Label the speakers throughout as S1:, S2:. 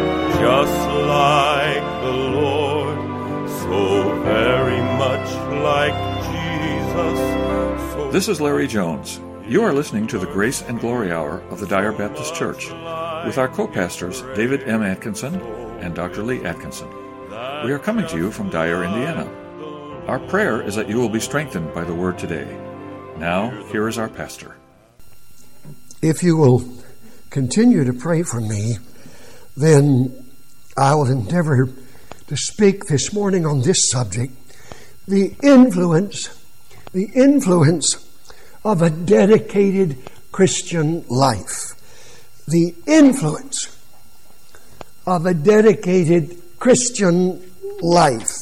S1: that just like the Lord, so very much like Jesus.
S2: This is Larry Jones. You are listening to the Grace and Glory Hour of the Dyer Baptist Church with our co-pastors David M. Atkinson and Dr. Lee Atkinson. We are coming to you from Dyer, Indiana. Our prayer is that you will be strengthened by the Word today. Now, here is our pastor.
S3: If you will continue to pray for me, then I will endeavor to speak this morning on this subject, the influence of a dedicated Christian life. The influence of a dedicated Christian life.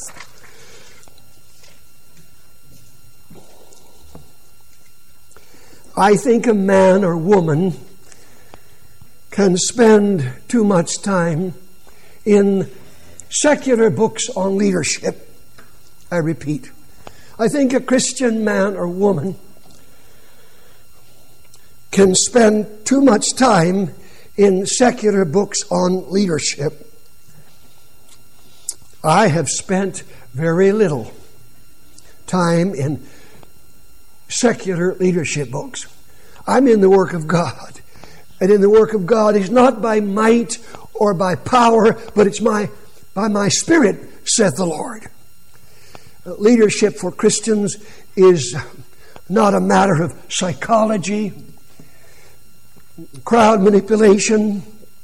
S3: I think a man or woman can spend too much time in secular books on leadership. I repeat, I think a Christian man or woman can spend too much time in secular books on leadership. I have spent very little time in secular leadership books. I'm in the work of God. And in the work of God is not by might or by power, but it's by my Spirit, saith the Lord. Leadership for Christians is not a matter of psychology, crowd manipulation.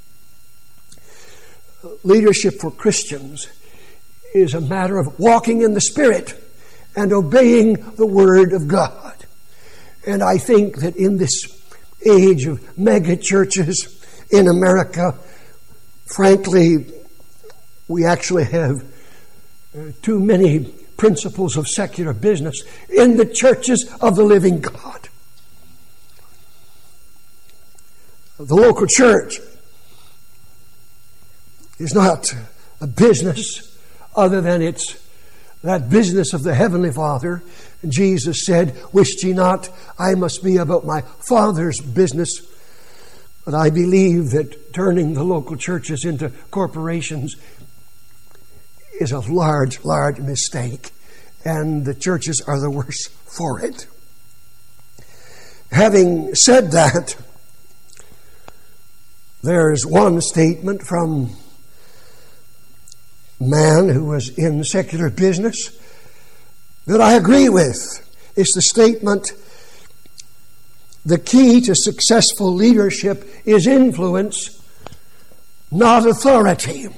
S3: Leadership for Christians is a matter of walking in the Spirit and obeying the Word of God. And I think that in this age of mega churches in America, frankly, we actually have too many principles of secular business in the churches of the living God. The local church is not a business other than it's that business of the Heavenly Father. And Jesus said, "Wist ye not, I must be about my Father's business." But I believe that turning the local churches into corporations is a large, large mistake. And the churches are the worse for it. Having said that, there's one statement from a man who was in secular business that I agree with. It's the statement, the key to successful leadership is influence, not authority.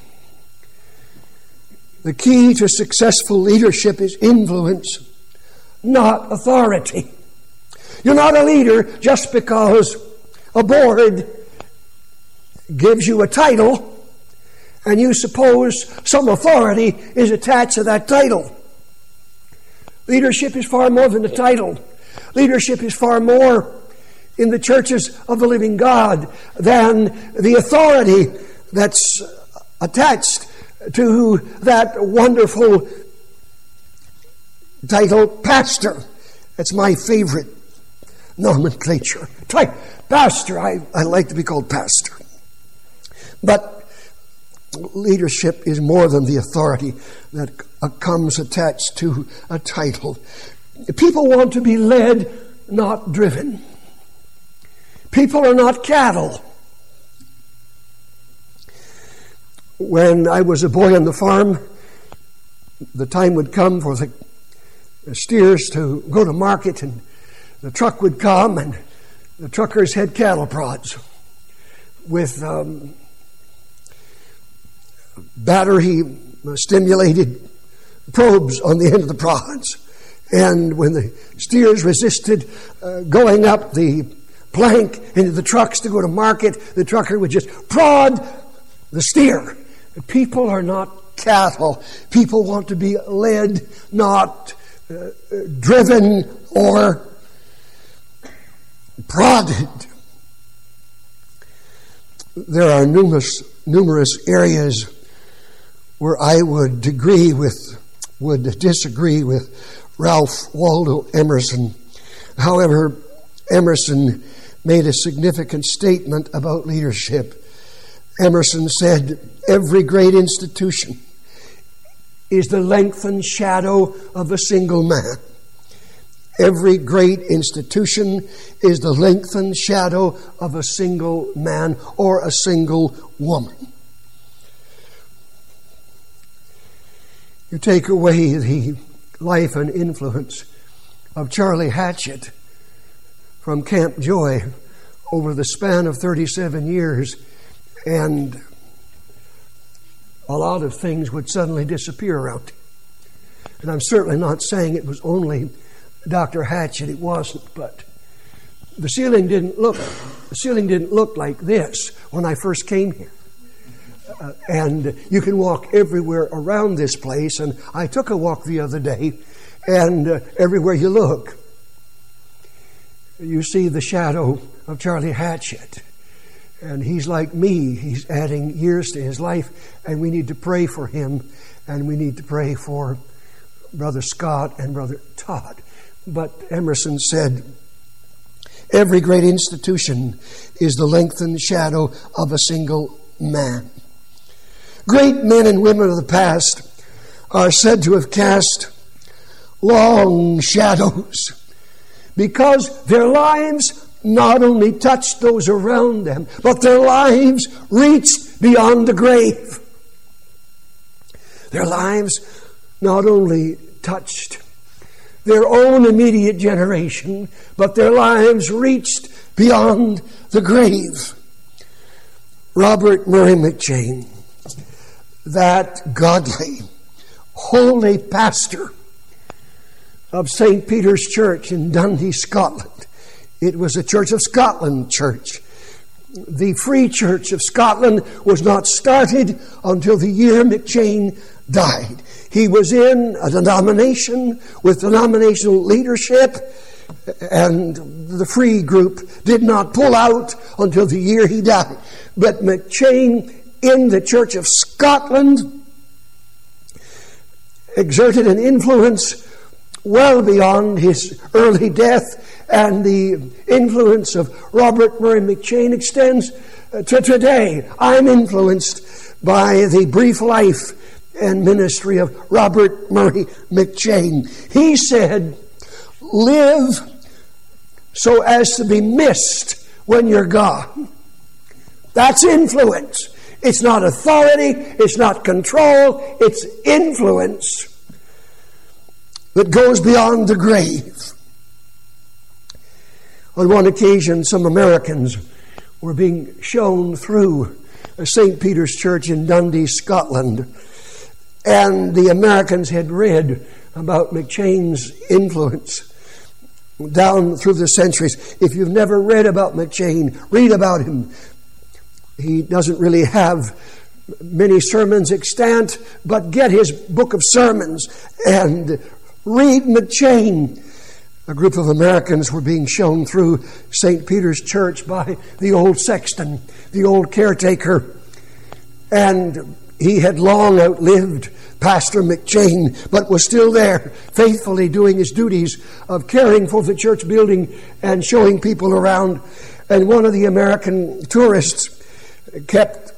S3: The key to successful leadership is influence, not authority. You're not a leader just because a board gives you a title and you suppose some authority is attached to that title. Leadership is far more than a title. Leadership is far more in the churches of the living God than the authority that's attached to that wonderful title, pastor. That's my favorite nomenclature. Pastor, I like to be called pastor. But leadership is more than the authority that comes attached to a title. People want to be led, not driven. People are not cattle. When I was a boy on the farm, the time would come for the steers to go to market, and the truck would come, and the truckers had cattle prods with battery-stimulated probes on the end of the prods. And when the steers resisted going up the plank into the trucks to go to market, the trucker would just prod the steer. People are not cattle. People want to be led, not driven or prodded. There are numerous areas where I would disagree with Ralph Waldo Emerson. However, Emerson made a significant statement about leadership. Emerson said, every great institution is the lengthened shadow of a single man. Every great institution is the lengthened shadow of a single man or a single woman. You take away the life and influence of Charlie Hatchett from Camp Joy over the span of 37 years, and a lot of things would suddenly disappear around him. And I'm certainly not saying it was only Dr. Hatchett, it wasn't, but the ceiling didn't look like this when I first came here. And you can walk everywhere around this place, and I took a walk the other day, and everywhere you look, you see the shadow of Charlie Hatchett. And he's like me. He's adding years to his life, and we need to pray for him, and we need to pray for Brother Scott and Brother Todd. But Emerson said, every great institution is the lengthened shadow of a single man. Great men and women of the past are said to have cast long shadows because their lives not only touched those around them, but their lives reached beyond the grave. Their lives not only touched their own immediate generation, but their lives reached beyond the grave. Robert Murray McCheyne, that godly, holy pastor of St. Peter's Church in Dundee, Scotland. It was a Church of Scotland church. The Free Church of Scotland was not started until the year McCheyne died. He was in a denomination with denominational leadership, and the Free group did not pull out until the year he died. But McCheyne in the Church of Scotland exerted an influence well beyond his early death, and the influence of Robert Murray McCheyne extends to today. I'm influenced by the brief life and ministry of Robert Murray McCheyne. He said, live so as to be missed when you're gone. That's influence. It's not authority, it's not control, it's influence that goes beyond the grave. On one occasion, some Americans were being shown through St. Peter's Church in Dundee, Scotland, and the Americans had read about McCheyne's influence down through the centuries. If you've never read about McCheyne, read about him. He doesn't really have many sermons extant, but get his book of sermons and read McCheyne. A group of Americans were being shown through St. Peter's Church by the old sexton, the old caretaker, and he had long outlived Pastor McCheyne, but was still there, faithfully doing his duties of caring for the church building and showing people around. And one of the American tourists kept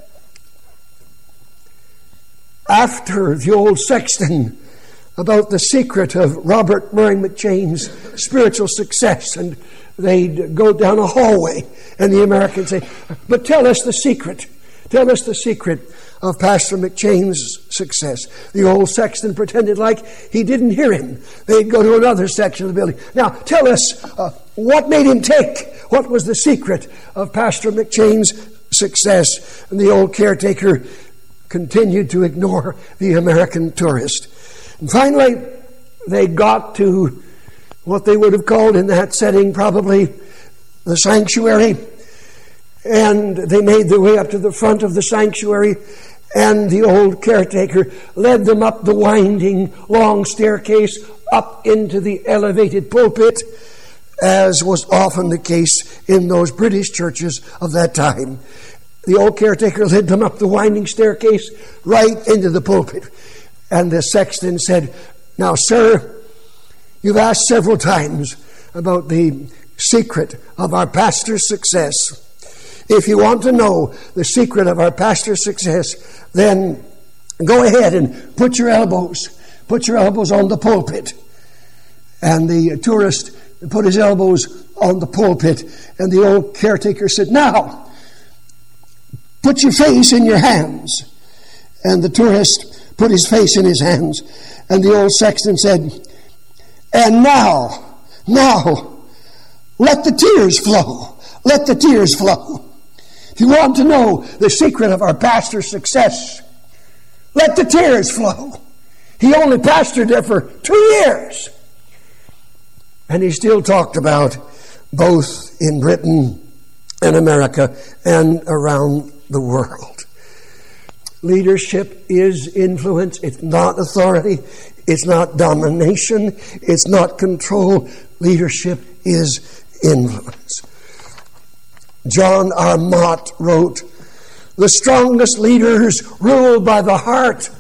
S3: after the old sexton about the secret of Robert Murray McCheyne's spiritual success, and they'd go down a hallway, and the Americans say, but tell us the secret. Tell us the secret of Pastor McCheyne's success. The old sexton pretended like he didn't hear him. They'd go to another section of the building. Now, tell us what made him tick. What was the secret of Pastor McCheyne's success? And the old caretaker continued to ignore the American tourist. And finally, they got to what they would have called in that setting probably the sanctuary. And they made their way up to the front of the sanctuary, and the old caretaker led them up the winding, long staircase up into the elevated pulpit, as was often the case in those British churches of that time. The old caretaker led them up the winding staircase right into the pulpit. And the sexton said, now, sir, you've asked several times about the secret of our pastor's success. If you want to know the secret of our pastor's success, then go ahead and put your elbows on the pulpit. And the tourist put his elbows on the pulpit, and the old caretaker said, "Now, put your face in your hands." And the tourist put his face in his hands, and the old sexton said, "And now, let the tears flow. Let the tears flow." If you want to know the secret of our pastor's success, let the tears flow. He only pastored there for 2 years. And he still talked about both in Britain and America and around the world. Leadership is influence. It's not authority. It's not domination. It's not control. Leadership is influence. John R. Mott wrote, "The strongest leaders rule by the heart.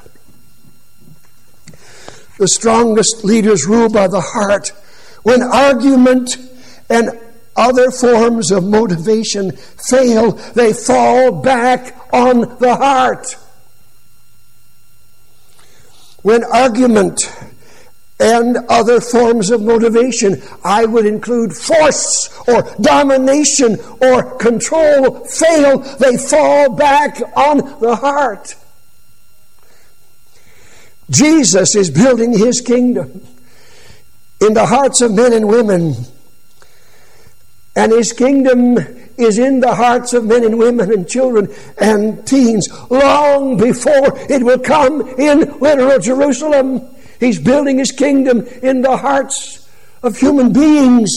S3: The strongest leaders rule by the heart. When argument and other forms of motivation fail, they fall back on the heart." When argument and other forms of motivation, I would include force or domination or control, fail, they fall back on the heart. Jesus is building his kingdom in the hearts of men and women. And his kingdom is in the hearts of men and women and children and teens long before it will come in literal Jerusalem. He's building his kingdom in the hearts of human beings.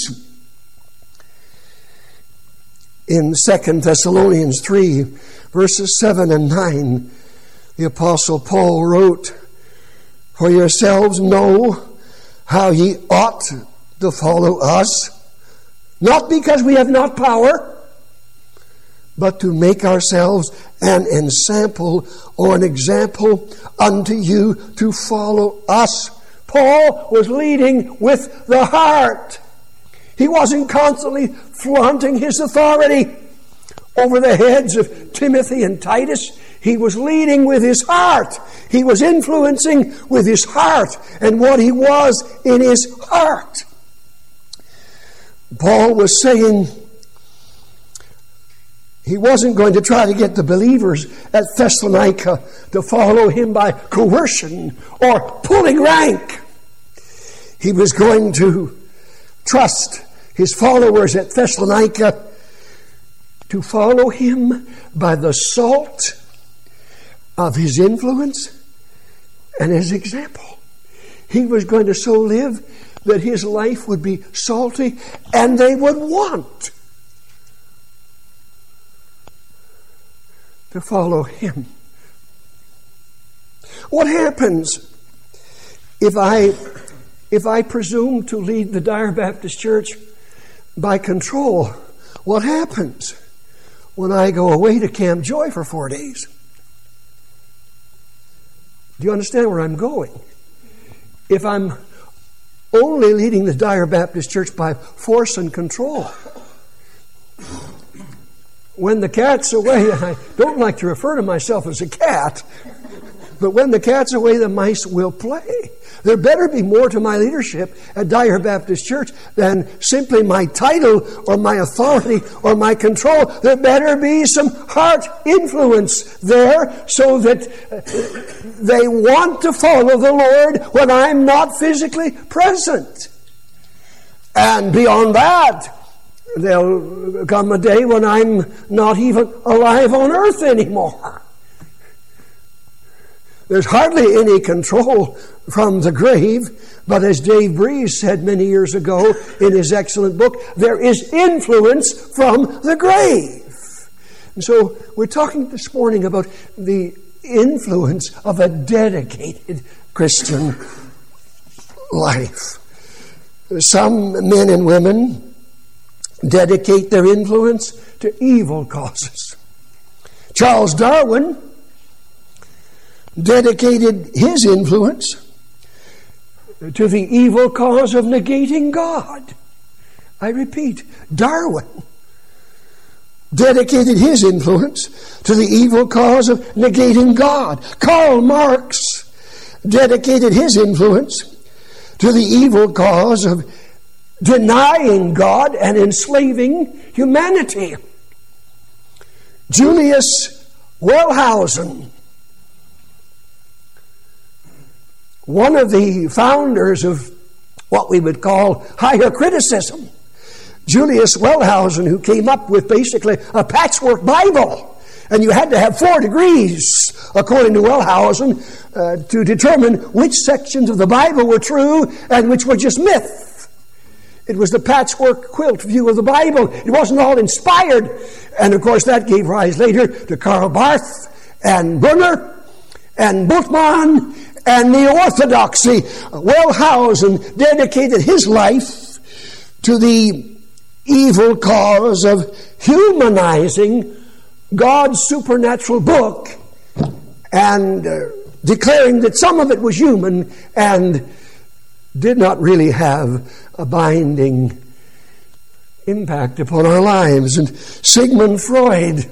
S3: In 2 Thessalonians 3, verses 7 and 9, the Apostle Paul wrote, "For yourselves know how ye ought to follow us, not because we have not power, but to make ourselves an ensample or an example unto you to follow us." Paul was leading with the heart. He wasn't constantly flaunting his authority over the heads of Timothy and Titus. He was leading with his heart. He was influencing with his heart and what he was in his heart. Paul was saying he wasn't going to try to get the believers at Thessalonica to follow him by coercion or pulling rank. He was going to trust his followers at Thessalonica to follow him by the salt of his influence and his example. He was going to so live that his life would be salty and they would want to follow him. What happens if I presume to lead the Dyer Baptist Church by control? What happens when I go away to Camp Joy for 4 days? Do you understand where I'm going? If I'm only leading the Dyer Baptist Church by force and control, when the cat's away, and I don't like to refer to myself as a cat, but when the cat's away, the mice will play. There better be more to my leadership at Dyer Baptist Church than simply my title or my authority or my control. There better be some heart influence there so that they want to follow the Lord when I'm not physically present. And beyond that, there'll come a day when I'm not even alive on earth anymore. There's hardly any control from the grave, but as Dave Breeze said many years ago in his excellent book, there is influence from the grave. And so we're talking this morning about the influence of a dedicated Christian life. Some men and women dedicate their influence to evil causes. Charles Darwin dedicated his influence to the evil cause of negating God. I repeat, Darwin dedicated his influence to the evil cause of negating God. Karl Marx dedicated his influence to the evil cause of denying God and enslaving humanity. Julius Wellhausen, one of the founders of what we would call higher criticism, Julius Wellhausen, who came up with basically a patchwork Bible. And you had to have 4 degrees, according to Wellhausen, to determine which sections of the Bible were true and which were just myth. It was the patchwork quilt view of the Bible. It wasn't all inspired. And of course that gave rise later to Karl Barth and Brunner and Bultmann and Neo-Orthodoxy. Wellhausen dedicated his life to the evil cause of humanizing God's supernatural book and declaring that some of it was human and did not really have a binding impact upon our lives. And Sigmund Freud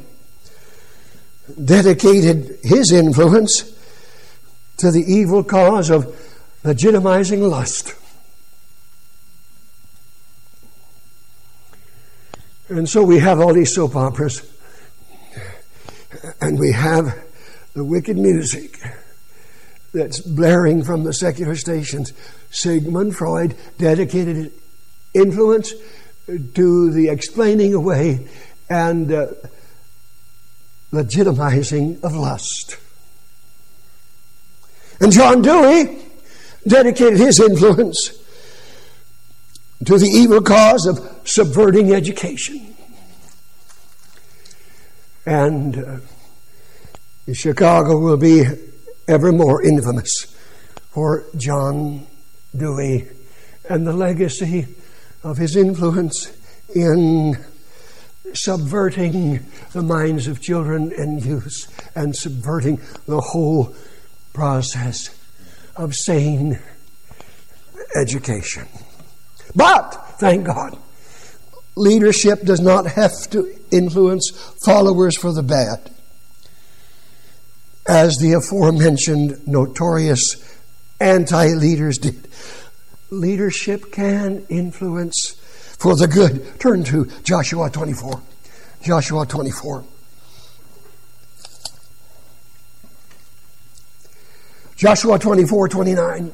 S3: dedicated his influence to the evil cause of legitimizing lust. And so we have all these soap operas, and we have the wicked music that's blaring from the secular stations. Sigmund Freud dedicated his influence to the explaining away and legitimizing of lust. And John Dewey dedicated his influence to the evil cause of subverting education. And Chicago will be ever more infamous for John Dewey and the legacy of his influence in subverting the minds of children and youth and subverting the whole process of sane education. But, thank God, leadership does not have to influence followers for the bad, as the aforementioned notorious anti-leaders did. Leadership can influence for the good. Turn to Joshua 24. Joshua 24. Joshua 24:29.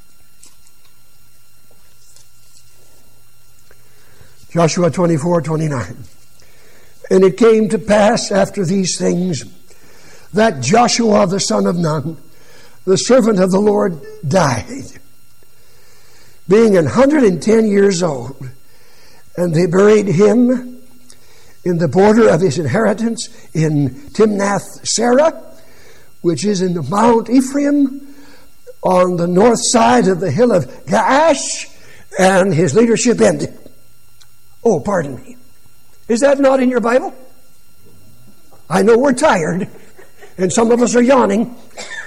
S3: Joshua 24:29. And it came to pass after these things that Joshua the son of Nun, the servant of the Lord, died, being 110 years old. And they buried him in the border of his inheritance in Timnath-Serah, which is in the Mount Ephraim, on the north side of the hill of Gaash, and his leadership ended. Oh, pardon me. Is that not in your Bible? I know we're tired, and some of us are yawning.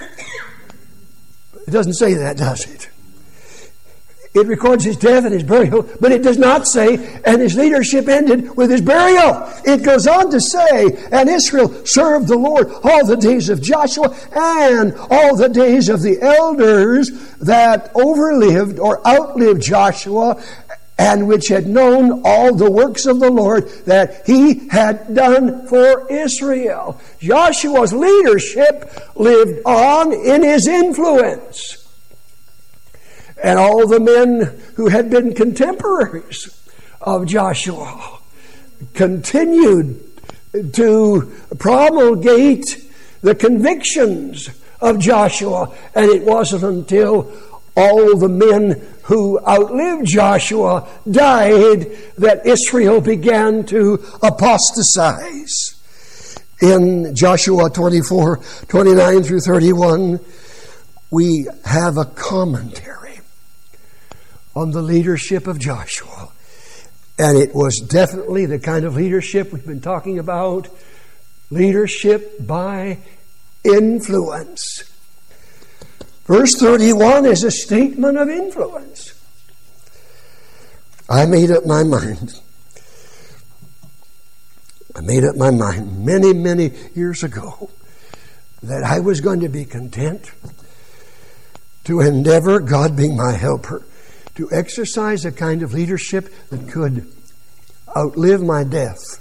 S3: It doesn't say that, does it? It records his death and his burial, but it does not say, and his leadership ended with his burial. It goes on to say, and Israel served the Lord all the days of Joshua and all the days of the elders that overlived or outlived Joshua, and which had known all the works of the Lord that he had done for Israel. Joshua's leadership lived on in his influence. And all the men who had been contemporaries of Joshua continued to promulgate the convictions of Joshua. And it wasn't until all the men who outlived Joshua died that Israel began to apostatize. In Joshua 24:29 through 31, we have a commentary on the leadership of Joshua. And it was definitely the kind of leadership we've been talking about, leadership by influence. Verse 31 is a statement of influence. I made up my mind. I made up my mind many, many years ago that I was going to be content to endeavor, God being my helper, to exercise a kind of leadership that could outlive my death.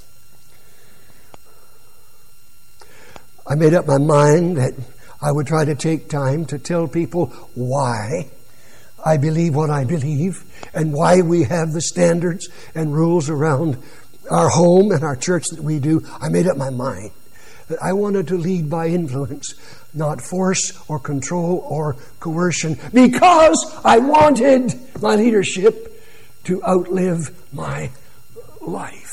S3: I made up my mind that I would try to take time to tell people why I believe what I believe and why we have the standards and rules around our home and our church that we do. I made up my mind that I wanted to lead by influence, not force or control or coercion, because I wanted my leadership to outlive my life.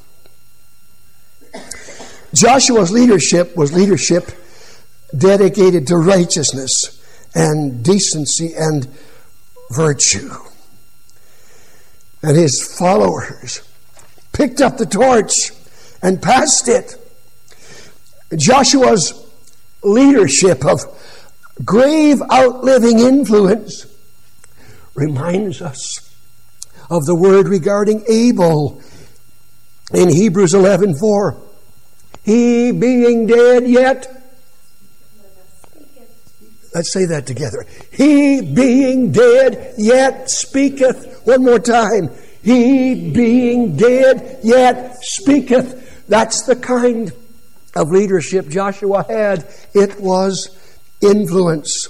S3: Joshua's leadership was leadership dedicated to righteousness and decency and virtue. And his followers picked up the torch and passed it. Joshua's leadership of grave outliving influence reminds us of the word regarding Abel in Hebrews 11:4. He being dead yet... Let's say that together. He being dead yet speaketh. One more time. He being dead yet speaketh. That's the kind of leadership Joshua had. It was influence.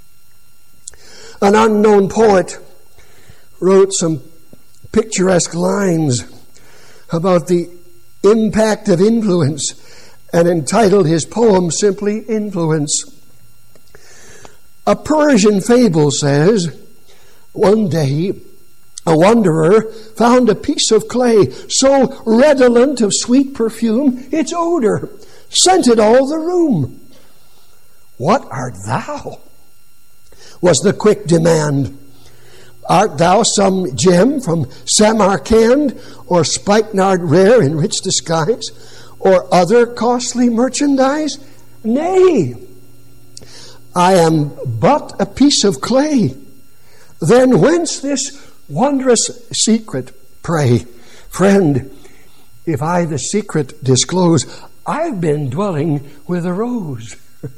S3: An unknown poet wrote some picturesque lines about the impact of influence and entitled his poem simply Influence. A Persian fable says, one day a wanderer found a piece of clay so redolent of sweet perfume, its odor scented all the room. What art thou? Was the quick demand. Art thou some gem from Samarkand, or spikenard rare in rich disguise, or other costly merchandise? Nay, I am but a piece of clay. Then whence this wondrous secret, pray? Friend, if I the secret disclose, I've been dwelling with a rose.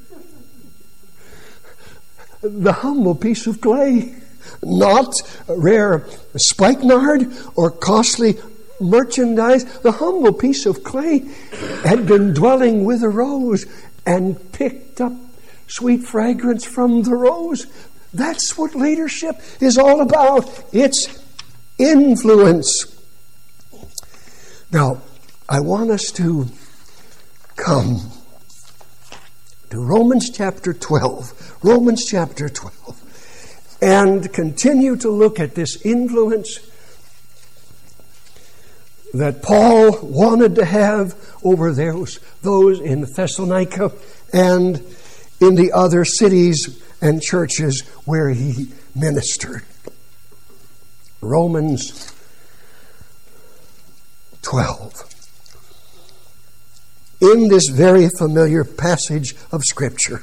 S3: The humble piece of clay, not rare spikenard or costly merchandise. The humble piece of clay had been dwelling with a rose and picked up sweet fragrance from the rose. That's what leadership is all about. It's influence. Now, I want us to come to Romans chapter 12. Romans chapter 12. And continue to look at this influence that Paul wanted to have over those in Thessalonica and in the other cities and churches where he ministered. Romans 12. In this very familiar passage of Scripture,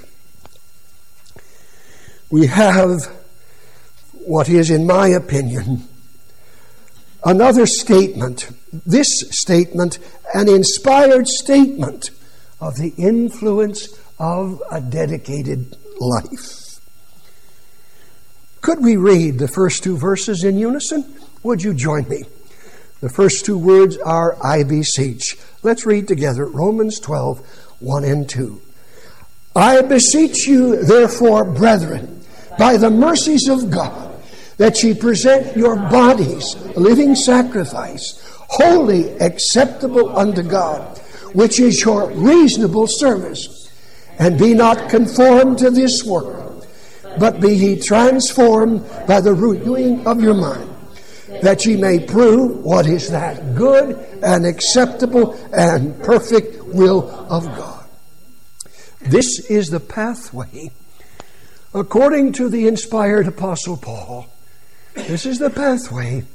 S3: we have what is, in my opinion, another statement. This statement, an inspired statement of the influence of a dedicated life. Could we read the first two verses in unison? Would you join me? The first two words are, I beseech. Let's read together Romans 12, 1 and 2. I beseech you, therefore, brethren, by the mercies of God, that ye present your bodies a living sacrifice, holy, acceptable unto God, which is your reasonable service. And be not conformed to this world, but be ye transformed by the renewing of your mind, that ye may prove what is that good and acceptable and perfect will of God. This is the pathway, according to the inspired Apostle Paul. This is the pathway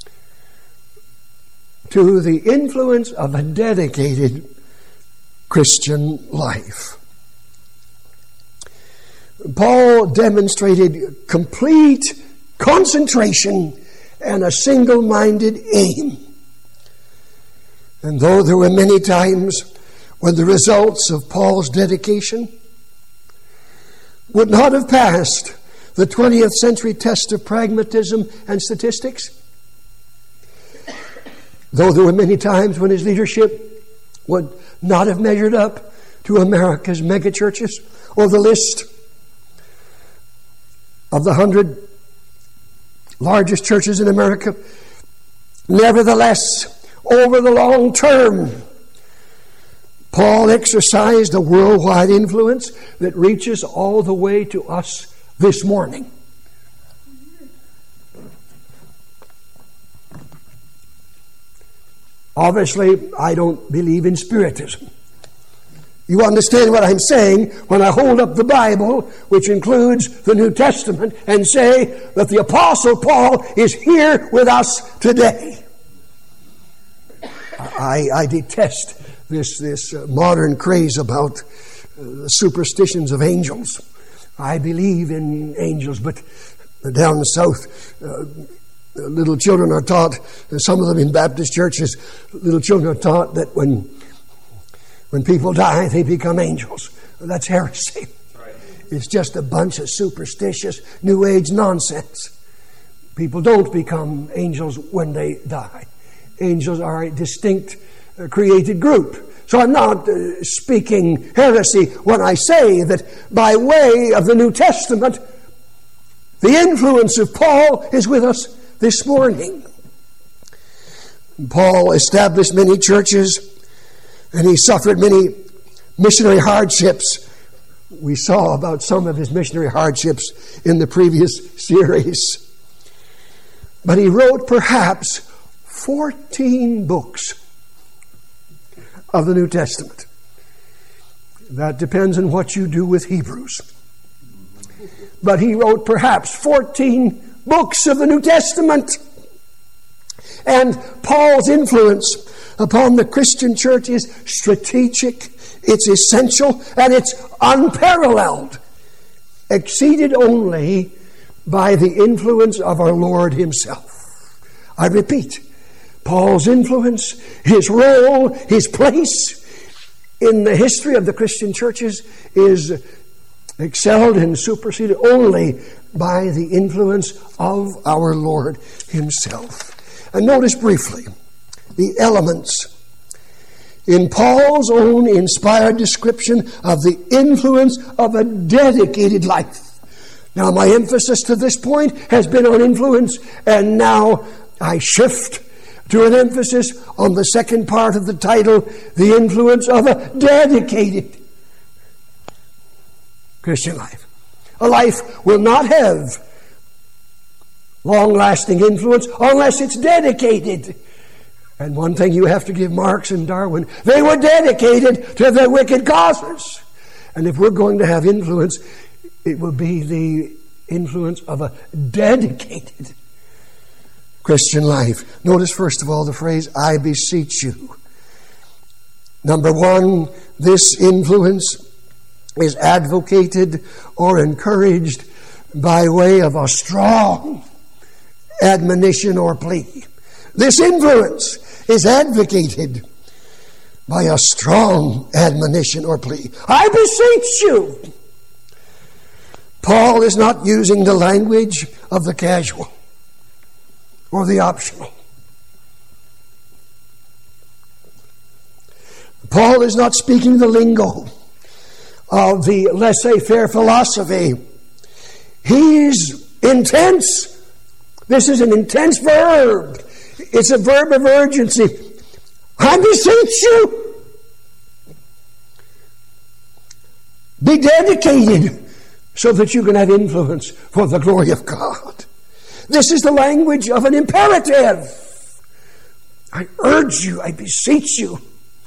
S3: to the influence of a dedicated Christian life. Paul demonstrated complete concentration and a single-minded aim. And though there were many times when the results of Paul's dedication would not have passed the 20th century test of pragmatism and statistics, though there were many times when his leadership would not have measured up to America's megachurches or the list of the 100 largest churches in America, nevertheless, over the long term, Paul exercised a worldwide influence that reaches all the way to us this morning. Obviously, I don't believe in Spiritism. You understand what I'm saying when I hold up the Bible, which includes the New Testament, and say that the Apostle Paul is here with us today. I detest this modern craze about superstitions of angels. I believe in angels, but down south, little children are taught, some of them in Baptist churches, little children are taught that when people die, they become angels. That's heresy. Right. It's just a bunch of superstitious New Age nonsense. People don't become angels when they die. Angels are a distinct created group. So I'm not speaking heresy when I say that by way of the New Testament, the influence of Paul is with us this morning. Paul established many churches, and he suffered many missionary hardships. We saw about some of his missionary hardships in the previous series. But he wrote perhaps 14 books of the New Testament. That depends on what you do with Hebrews. But he wrote perhaps 14 books of the New Testament. And Paul's influence upon the Christian church is strategic, it's essential, and it's unparalleled, exceeded only by the influence of our Lord himself. I repeat, Paul's influence, his role, his place in the history of the Christian churches is excelled and superseded only by the influence of our Lord himself. And notice briefly the elements in Paul's own inspired description of the influence of a dedicated life. Now, my emphasis to this point has been on influence, and now I shift to an emphasis on the second part of the title, the influence of a dedicated Christian life. A life will not have long-lasting influence unless it's dedicated. And one thing you have to give Marx and Darwin, they were dedicated to their wicked causes. And if we're going to have influence, it will be the influence of a dedicated Christian life. Notice first of all the phrase, I beseech you. Number one, this influence is advocated or encouraged by way of a strong admonition or plea. This influence is advocated by a strong admonition or plea. I beseech you. Paul is not using the language of the casual or the optional. Paul is not speaking the lingo of the laissez-faire philosophy. He's intense. This is an intense verb. It's a verb of urgency. I beseech you. Be dedicated so that you can have influence for the glory of God. This is the language of an imperative. I urge you, I beseech you.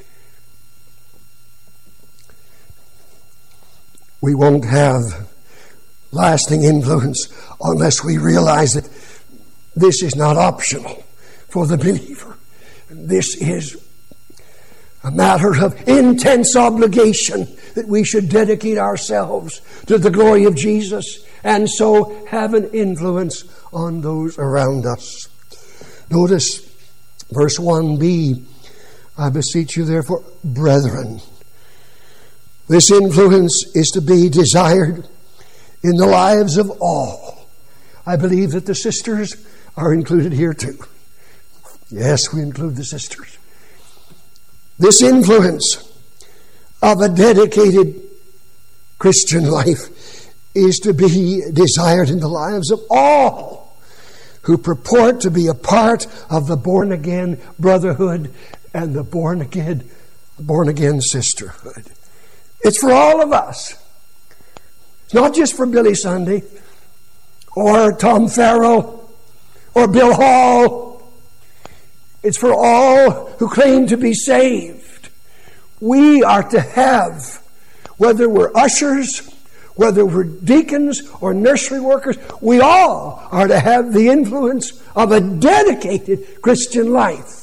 S3: We won't have lasting influence unless we realize that this is not optional for the believer. This is a matter of intense obligation that we should dedicate ourselves to the glory of Jesus and so have an influence on those around us. Notice verse 1b, I beseech you, therefore, brethren. This influence is to be desired in the lives of all. I believe that the sisters are included here too. Yes, we include the sisters. This influence of a dedicated Christian life is to be desired in the lives of all who purport to be a part of the born-again brotherhood and the born-again sisterhood. It's for all of us. It's not just for Billy Sunday or Tom Farrell or Bill Hall. It's for all who claim to be saved. We are to have, whether we're ushers, whether we're deacons or nursery workers, we all are to have the influence of a dedicated Christian life.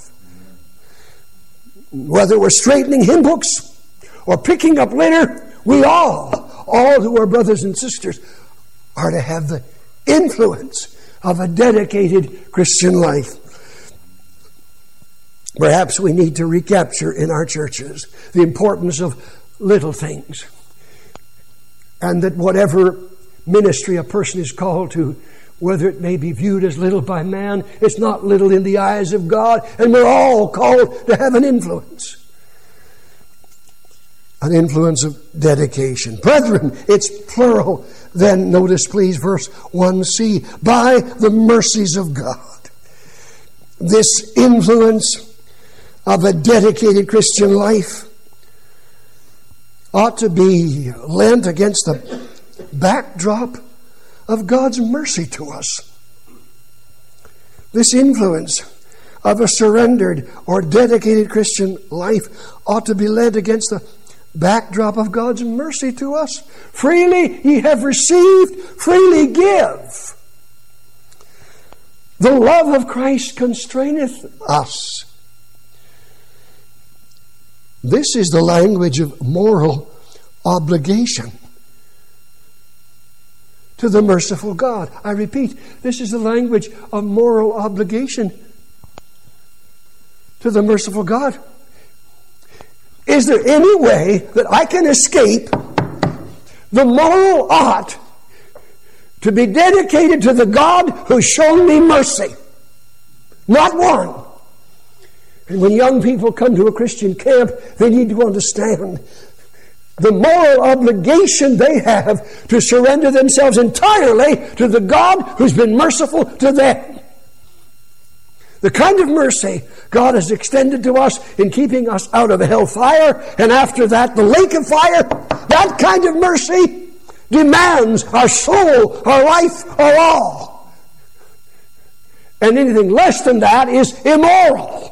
S3: Whether we're straightening hymn books or picking up litter, we all who are brothers and sisters, are to have the influence of a dedicated Christian life. Perhaps we need to recapture in our churches the importance of little things, and that whatever ministry a person is called to, whether it may be viewed as little by man, it's not little in the eyes of God, and we're all called to have an influence. An influence of dedication. Brethren, it's plural. Then notice please verse 1c, by the mercies of God. This influence of a dedicated Christian life ought to be lent against the backdrop of God's mercy to us. This influence of a surrendered or dedicated Christian life ought to be lent against the backdrop of God's mercy to us. Freely ye have received, freely give. The love of Christ constraineth us. This is the language of moral obligation to the merciful God. I repeat, this is the language of moral obligation to the merciful God. Is there any way that I can escape the moral ought to be dedicated to the God who's shown me mercy? Not one. And when young people come to a Christian camp, they need to understand the moral obligation they have to surrender themselves entirely to the God who's been merciful to them. The kind of mercy God has extended to us in keeping us out of hellfire, and after that, the lake of fire, that kind of mercy demands our soul, our life, our all. And anything less than that is immoral.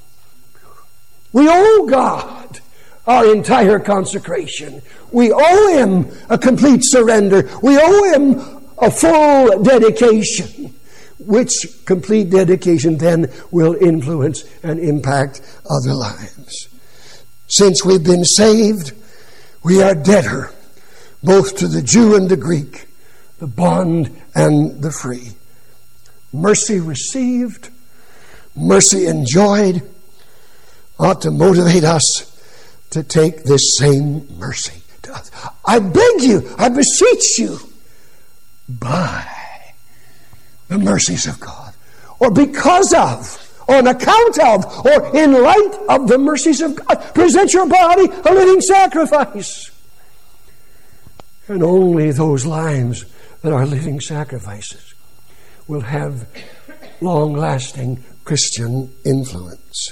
S3: We owe God our entire consecration. We owe Him a complete surrender. We owe Him a full dedication, which complete dedication then will influence and impact other lives. Since we've been saved, we are debtor both to the Jew and the Greek, the bond and the free. Mercy received, mercy enjoyed, ought to motivate us to take this same mercy to us. I beg you, I beseech you, by the mercies of God, or because of, on account of, or in light of the mercies of God, present your body a living sacrifice. And only those lives that are living sacrifices will have long-lasting Christian influence.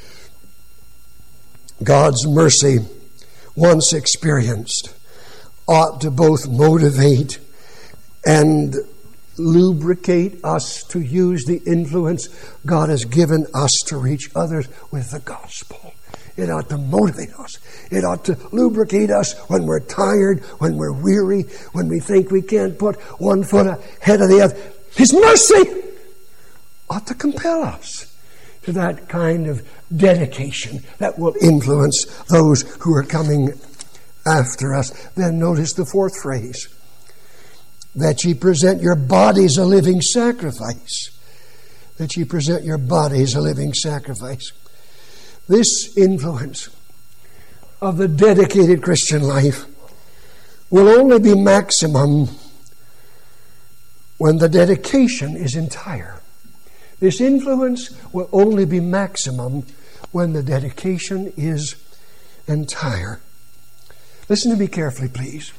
S3: God's mercy, once experienced, ought to both motivate and lubricate us to use the influence God has given us to reach others with the gospel. It ought to motivate us. It ought to lubricate us when we're tired, when we're weary, when we think we can't put one foot ahead of the other. His mercy ought to compel us to that kind of dedication that will influence those who are coming after us. Then notice the fourth phrase, that ye present your bodies a living sacrifice. That ye present your bodies a living sacrifice. This influence of the dedicated Christian life will only be maximum when the dedication is entire. This influence will only be maximum when the dedication is entire. Listen to me carefully, please.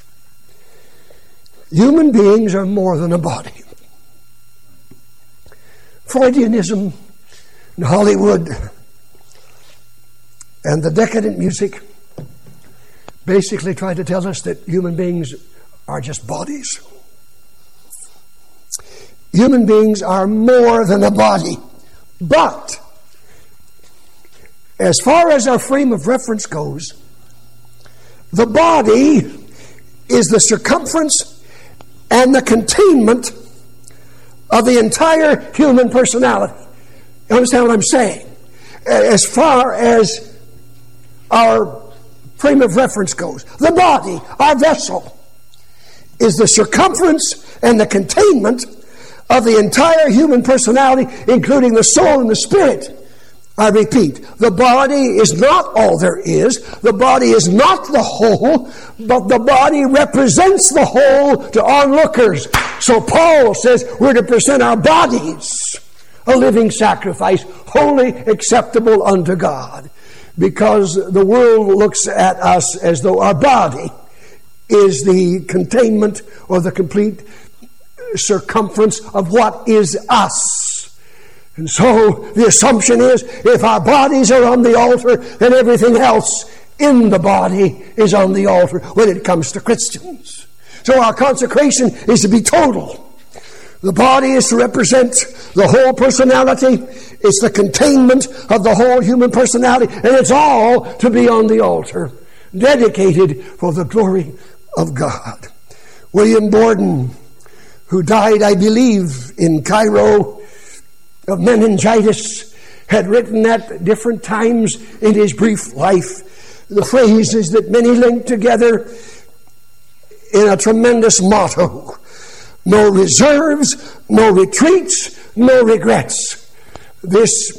S3: Human beings are more than a body. Freudianism and Hollywood and the decadent music basically try to tell us that human beings are just bodies. Human beings are more than a body. But as far as our frame of reference goes, the body is the circumference and the containment of the entire human personality. You understand what I'm saying? As far as our frame of reference goes, the body, our vessel, is the circumference and the containment of the entire human personality, including the soul and the spirit. I repeat, the body is not all there is. The body is not the whole, but the body represents the whole to onlookers. So Paul says we're to present our bodies a living sacrifice, holy, acceptable unto God. Because the world looks at us as though our body is the containment or the complete circumference of what is us. And so the assumption is if our bodies are on the altar, then everything else in the body is on the altar when it comes to Christians. So our consecration is to be total. The body is to represent the whole personality. It's the containment of the whole human personality. And it's all to be on the altar, dedicated for the glory of God. William Borden, who died, I believe, in Cairo of meningitis, had written at different times in his brief life the phrases that many link together in a tremendous motto: no reserves, no retreats, no regrets. This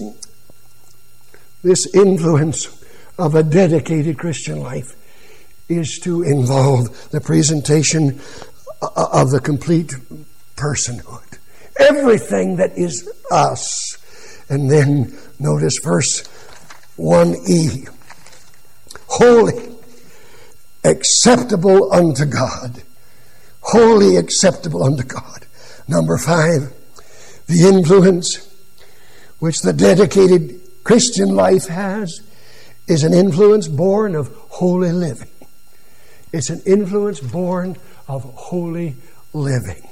S3: influence of a dedicated Christian life is to involve the presentation of the complete personhood. Everything that is us. And then notice verse 1e. Holy, acceptable unto God. Holy, acceptable unto God. Number 5, the influence which the dedicated Christian life has is an influence born of holy living. It's an influence born of holy living.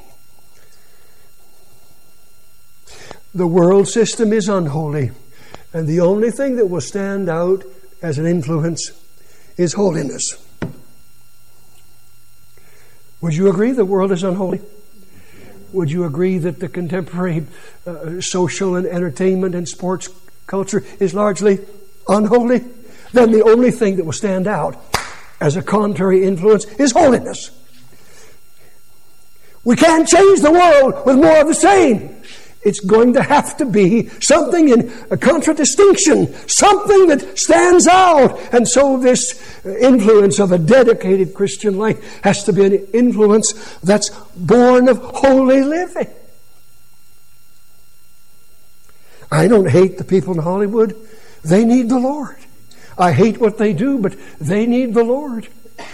S3: The world system is unholy, and the only thing that will stand out as an influence is holiness. Would you agree the world is unholy? Would you agree that the contemporary social and entertainment and sports culture is largely unholy? Then the only thing that will stand out as a contrary influence is holiness. We can't change the world with more of the same. It's going to have to be something in a contradistinction, something that stands out. And so this influence of a dedicated Christian life has to be an influence that's born of holy living. I don't hate the people in Hollywood. They need the Lord. I hate what they do, but they need the Lord.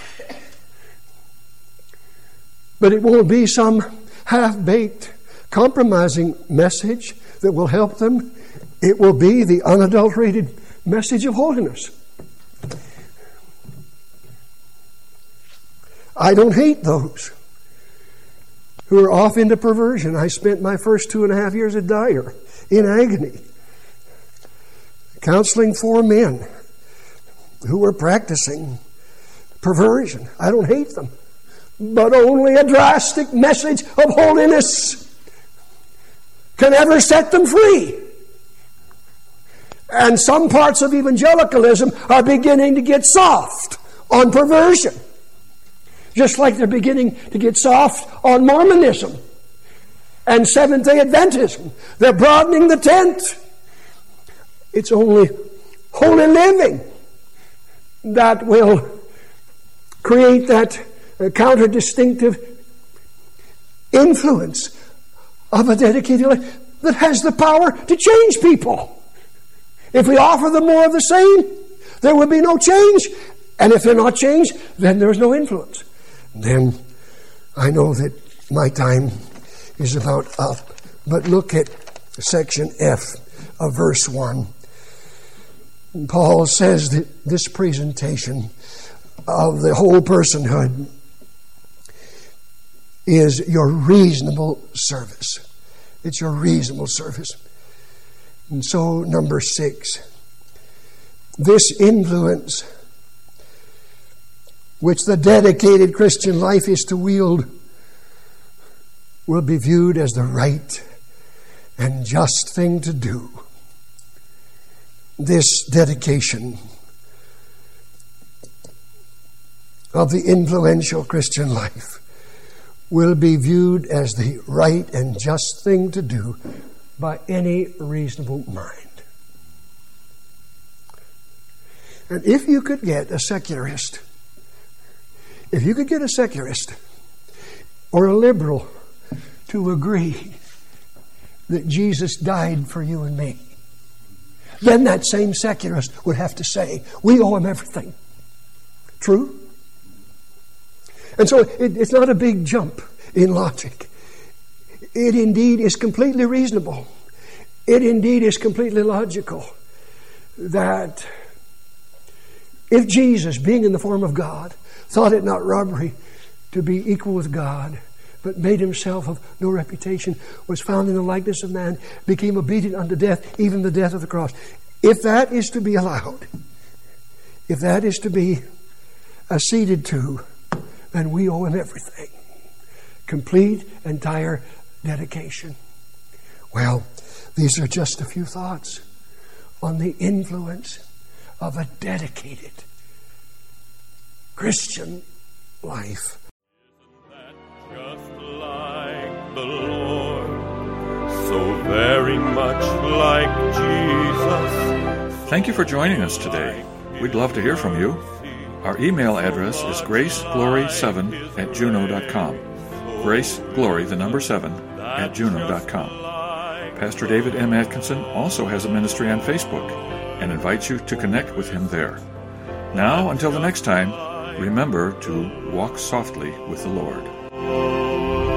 S3: But it won't be some half-baked, compromising message that will help them. It will be the unadulterated message of holiness. I don't hate those who are off into perversion. I spent my first 2.5 years at Dyer in agony, counseling 4 men who were practicing perversion. I don't hate them, but only a drastic message of holiness can ever set them free. And some parts of evangelicalism are beginning to get soft on perversion, just like they're beginning to get soft on Mormonism and Seventh-day Adventism. They're broadening the tent. It's only holy living that will create that counter-distinctive influence of a dedicated life that has the power to change people. If we offer them more of the same, there will be no change. And if they're not changed, then there's no influence. Then I know that my time is about up. But look at section F of verse 1. Paul says that this presentation of the whole personhood is your reasonable service. It's your reasonable service. And so, number 6, this influence which the dedicated Christian life is to wield will be viewed as the right and just thing to do. This dedication of the influential Christian life will be viewed as the right and just thing to do by any reasonable mind. And if you could get a secularist, or a liberal to agree that Jesus died for you and me, then that same secularist would have to say, we owe him everything. True? And so it's not a big jump in logic. It indeed is completely reasonable. It indeed is completely logical that if Jesus, being in the form of God, thought it not robbery to be equal with God, but made himself of no reputation, was found in the likeness of man, became obedient unto death, even the death of the cross. If that is to be allowed, if that is to be acceded to, then we owe him everything. Complete, entire dedication. Well, these are just a few thoughts on the influence of a dedicated Christian life.
S1: Just like the Lord, so very much like Jesus.
S2: Thank you for joining us today. We'd love to hear from you. Our email address is graceglory7@juno.com. Graceglory, the number 7, @juno.com. Pastor David M. Atkinson also has a ministry on Facebook and invites you to connect with him there. Now, until the next time, remember to walk softly with the Lord.